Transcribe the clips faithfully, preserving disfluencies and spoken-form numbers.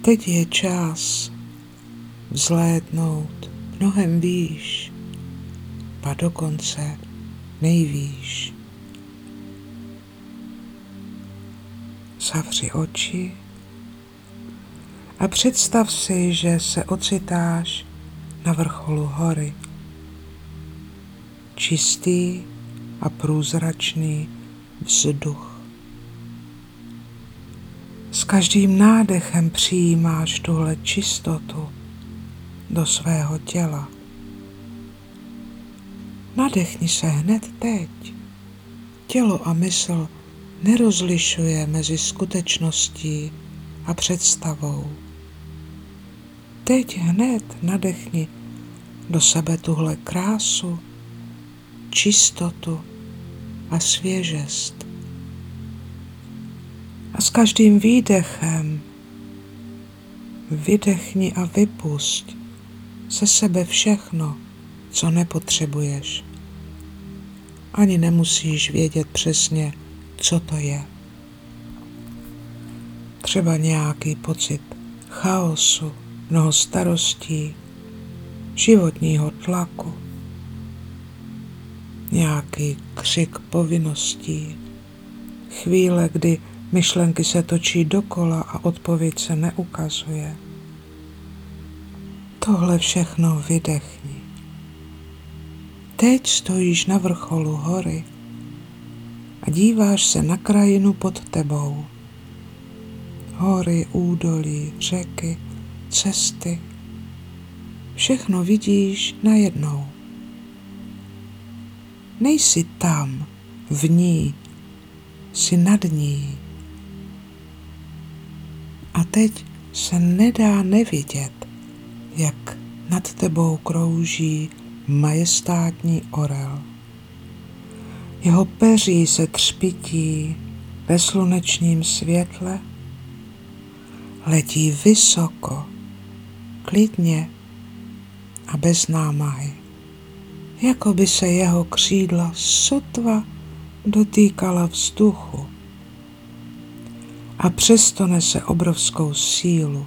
teď je čas vzlétnout mnohem výš, a dokonce nejvýš. Zavři oči a představ si, že se ocitáš na vrcholu hory. Čistý a průzračný vzduch. S každým nádechem přijímáš tuhle čistotu do svého těla. Nadechni se hned teď. Tělo a mysl nerozlišuje mezi skutečností a představou. Teď hned nadechni do sebe tuhle krásu, čistotu a svěžest. A s každým výdechem vydechni a vypusť ze sebe všechno, co nepotřebuješ. Ani nemusíš vědět přesně, co to je. Třeba nějaký pocit chaosu, mnoho starostí, životního tlaku, nějaký křik povinností, chvíle, kdy myšlenky se točí dokola a odpověď se neukazuje. Tohle všechno vydechni. Teď stojíš na vrcholu hory a díváš se na krajinu pod tebou. Hory, údolí, řeky, cesty. Všechno vidíš najednou. Nejsi tam, v ní, jsi nad ní. A teď se nedá nevidět, jak nad tebou krouží majestátní orel. Jeho peří se třpytí ve slunečním světle, letí vysoko, klidně a bez námahy, jako by se jeho křídla sotva dotýkala vzduchu. A přesto nese obrovskou sílu.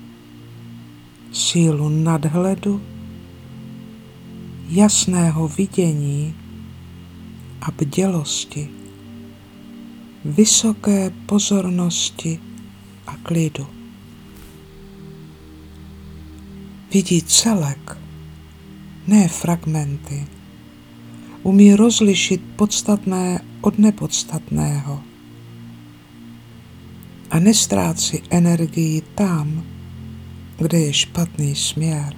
Sílu nadhledu, jasného vidění a bdělosti, vysoké pozornosti a klidu. Vidí celek, ne fragmenty. Umí rozlišit podstatné od nepodstatného. A nestrácí energii tam, kde je špatný směr.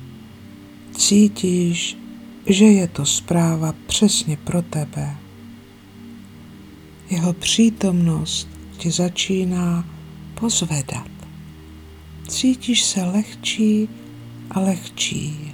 Cítíš, že je to zpráva přesně pro tebe. Jeho přítomnost tě začíná pozvedat. Cítíš se lehčí a lehčí.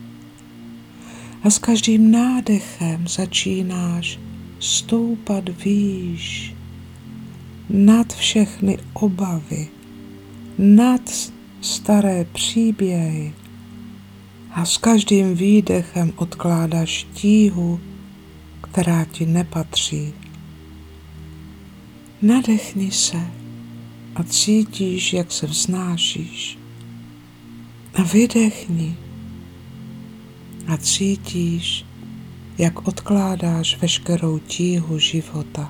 A s každým nádechem začínáš stoupat výš, nad všechny obavy, nad staré příběhy a s každým výdechem odkládáš tíhu, která ti nepatří. Nadechni se a cítíš, jak se vznášíš. A vydechni a cítíš, jak odkládáš veškerou tíhu života.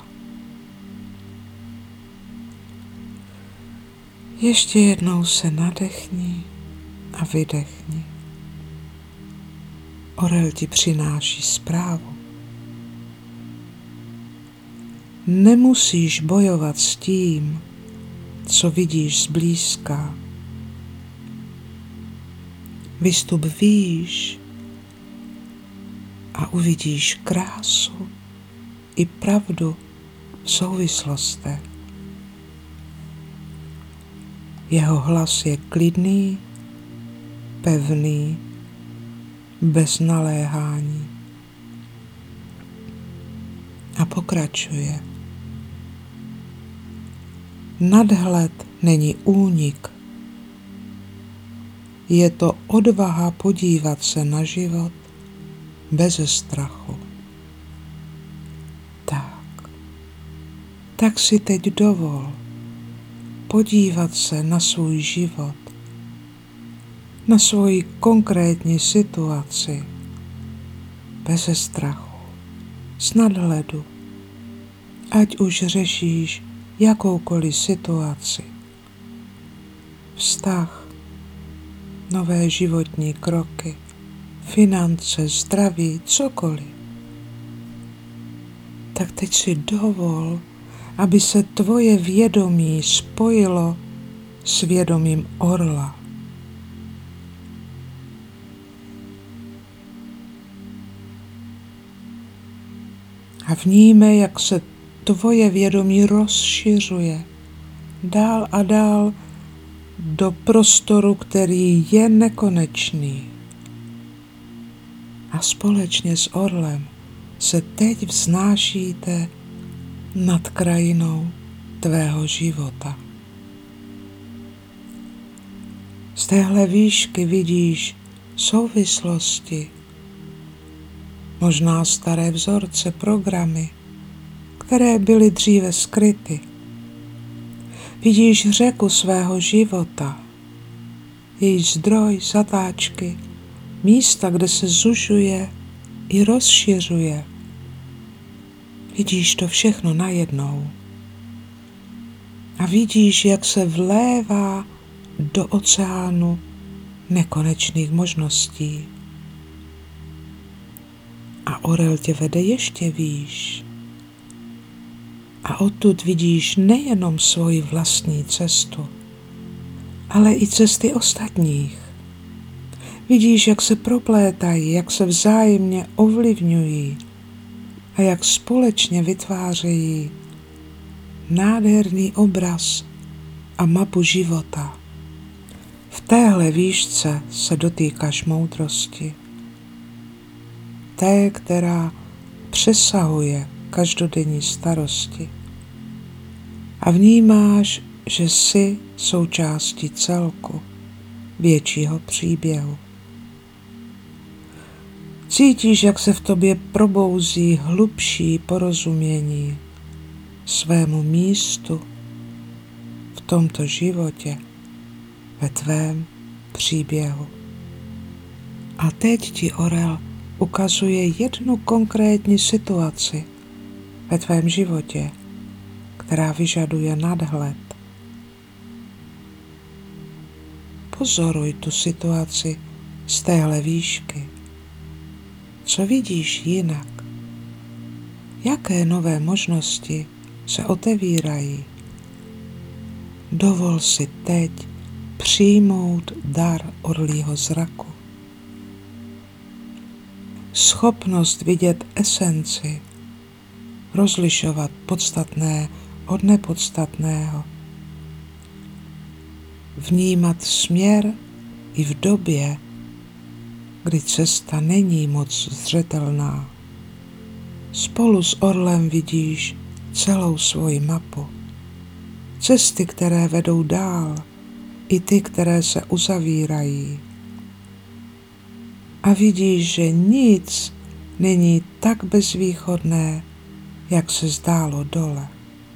Ještě jednou se nadechni a vydechni. Orel ti přináší zprávu. Nemusíš bojovat s tím, co vidíš zblízka. Vystup výš a uvidíš krásu i pravdu v souvislostech. Jeho hlas je klidný, pevný, bez naléhání. A pokračuje. Nadhled není únik. Je to odvaha podívat se na život bez strachu. Tak, tak si teď dovol podívat se na svůj život, na svoji konkrétní situaci, beze strachu, z nadhledu, ať už řešíš jakoukoliv situaci, vztah, nové životní kroky, finance, zdraví, cokoliv. Tak teď si dovol, aby se tvoje vědomí spojilo s vědomím orla. A vnímej, jak se tvoje vědomí rozšiřuje dál a dál do prostoru, který je nekonečný. A společně s orlem se teď vznášíte nad krajinou tvého života. Z téhle výšky vidíš souvislosti, možná staré vzorce, programy, které byly dříve skryty. Vidíš řeku svého života, její zdroj, zatáčky, místa, kde se zužuje i rozšiřuje. Vidíš to všechno najednou. A vidíš, jak se vlévá do oceánu nekonečných možností. A orel tě vede ještě výš. A odtud vidíš nejenom svoji vlastní cestu, ale i cesty ostatních. Vidíš, jak se proplétají, jak se vzájemně ovlivňují a jak společně vytvářejí nádherný obraz a mapu života. V téhle výšce se dotýkáš moudrosti. Té, která přesahuje každodenní starosti. A vnímáš, že jsi součástí celku, většího příběhu. Cítíš, jak se v tobě probouzí hlubší porozumění svému místu v tomto životě, ve tvém příběhu. A teď ti orel ukazuje jednu konkrétní situaci ve tvém životě, která vyžaduje nadhled. Pozoruj tu situaci z téhle výšky. Co vidíš jinak? Jaké nové možnosti se otevírají? Dovol si teď přijmout dar orlího zraku. Schopnost vidět esenci, rozlišovat podstatné od nepodstatného, vnímat směr i v době, kdy cesta není moc zřetelná. Spolu s orlem vidíš celou svoji mapu. Cesty, které vedou dál, i ty, které se uzavírají. A vidíš, že nic není tak bezvýchodné, jak se zdálo dole.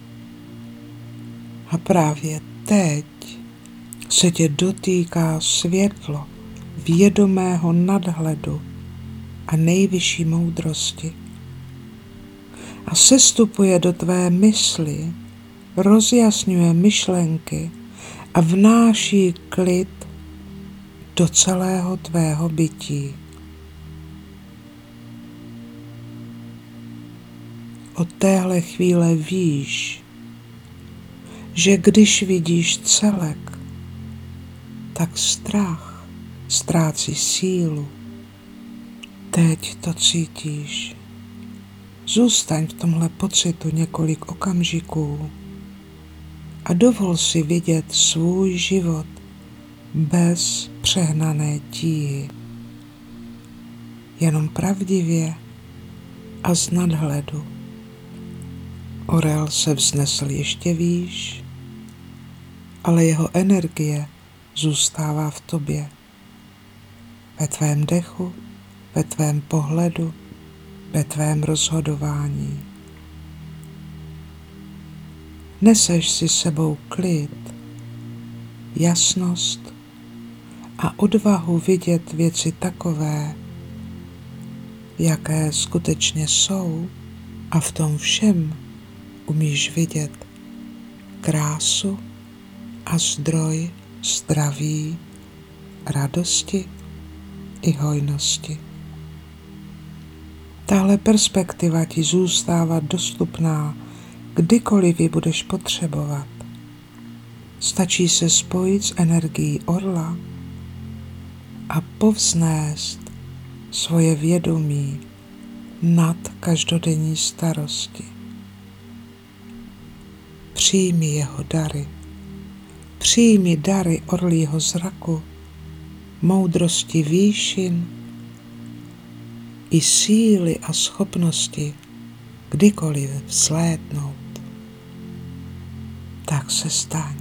A právě teď se tě dotýká světlo vědomého nadhledu a nejvyšší moudrosti. A sestupuje do tvé mysli, rozjasňuje myšlenky a vnáší klid do celého tvého bytí. Od téhle chvíle víš, že když vidíš celek, tak strach ztrácí sílu. Teď to cítíš. Zůstaň v tomhle pocitu několik okamžiků a dovol si vidět svůj život bez přehnané tíhy. Jenom pravdivě a z nadhledu. Orel se vznesl ještě výš, ale jeho energie zůstává v tobě. Ve tvém dechu, ve tvém pohledu, ve tvém rozhodování. Neseš si sebou klid jasnost a odvahu vidět věci takové, jaké skutečně jsou, a v tom všem umíš vidět krásu a zdroj zdraví, radosti i hojnosti. Tahle perspektiva ti zůstává dostupná, kdykoliv ji budeš potřebovat. Stačí se spojit s energií orla a povznést svoje vědomí nad každodenní starosti. Přijmi jeho dary. Přijmi dary orlího zraku, moudrosti výšin i síly a schopnosti kdykoliv vzlétnout. Tak se staň.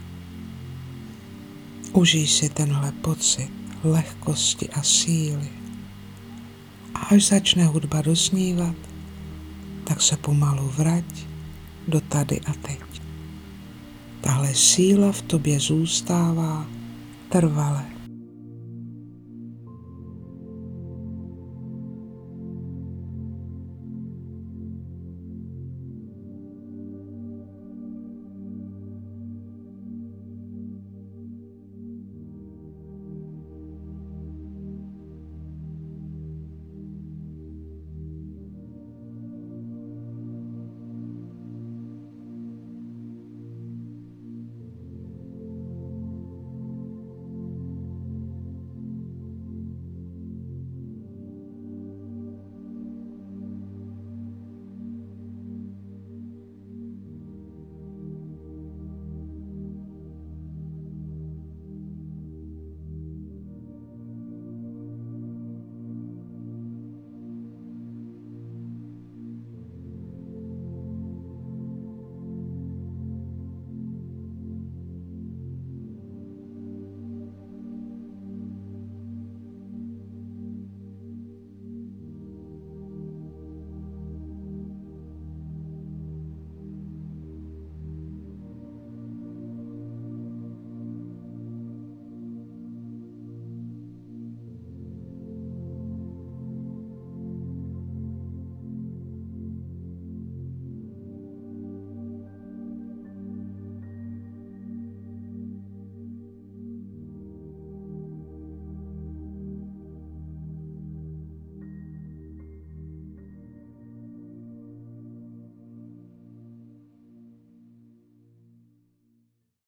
Užij si tenhle pocit lehkosti a síly. A až začne hudba doznívat, tak se pomalu vrať do tady a teď. Tahle síla v tobě zůstává trvale.